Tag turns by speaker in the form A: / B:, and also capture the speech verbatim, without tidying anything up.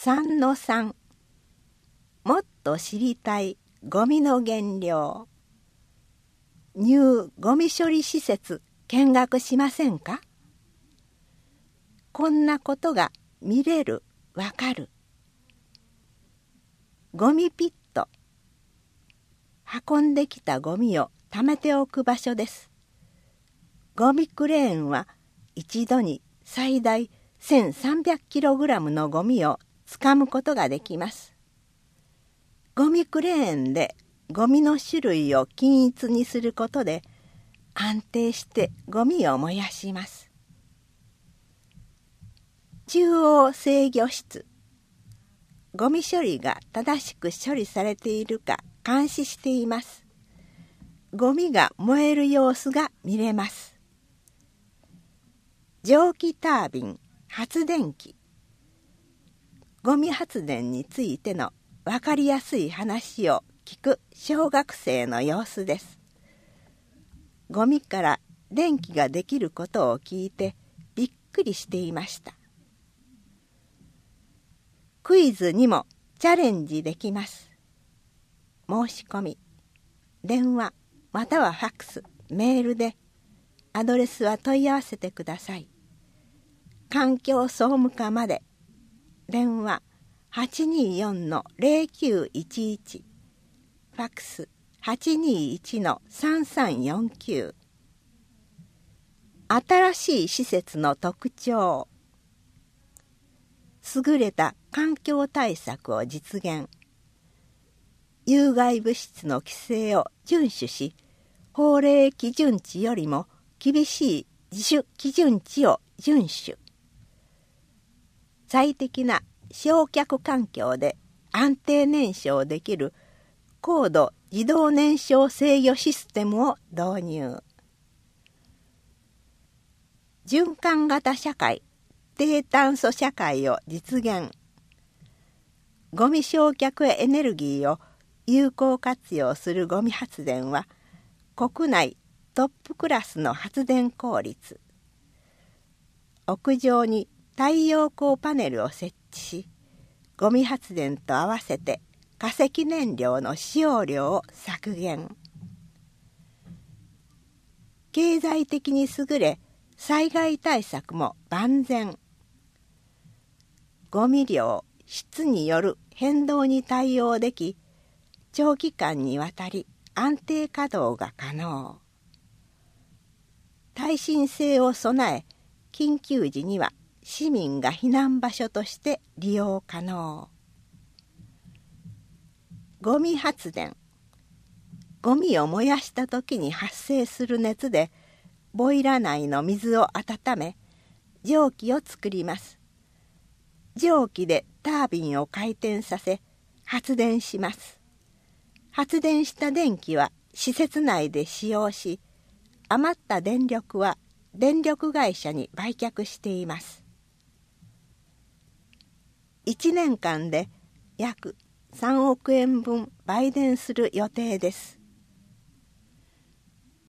A: さんのさん もっと知りたいゴミの減量。ニューゴミ処理施設見学しませんか？こんなことが見れる、わかる。ゴミピット。運んできたゴミを貯めておく場所です。ゴミクレーンは一度に最大せんさんびゃくキログラムのゴミをつかむことができます。ゴミクレーンでゴミの種類を均一にすることで安定してゴミを燃やします。中央制御室。ゴミ処理が正しく処理されているか監視しています。ゴミが燃える様子が見れます。蒸気タービン、発電機。ゴミ発電についての分かりやすい話を聞く小学生の様子です。ゴミから電気ができることを聞いてびっくりしていました。クイズにもチャレンジできます。申し込み、電話またはファックス、メールでアドレスは問い合わせてください。環境総務課まで。電話 はちにーよんのゼロきゅういちいち、ファックス はちにーいちのさんさんよんきゅう。新しい施設の特徴。優れた環境対策を実現。有害物質の規制を遵守し、法令基準値よりも厳しい自主基準値を遵守。最適な焼却環境で安定燃焼できる高度自動燃焼制御システムを導入。循環型社会、低炭素社会を実現。ゴミ焼却エネルギーを有効活用するゴミ発電は国内トップクラスの発電効率。屋上に太陽光パネルを設置し、ゴミ発電と合わせて化石燃料の使用量を削減。経済的に優れ、災害対策も万全。ゴミ量、質による変動に対応でき、長期間にわたり安定稼働が可能。耐震性を備え、緊急時には市民が避難場所として利用可能。ゴミ発電。ゴミを燃やした時に発生する熱でボイラー内の水を温め、蒸気を作ります。蒸気でタービンを回転させ発電します。発電した電気は施設内で使用し、余った電力は電力会社に売却しています。いちねんかんで約さんおくえんぶん売電する予定です。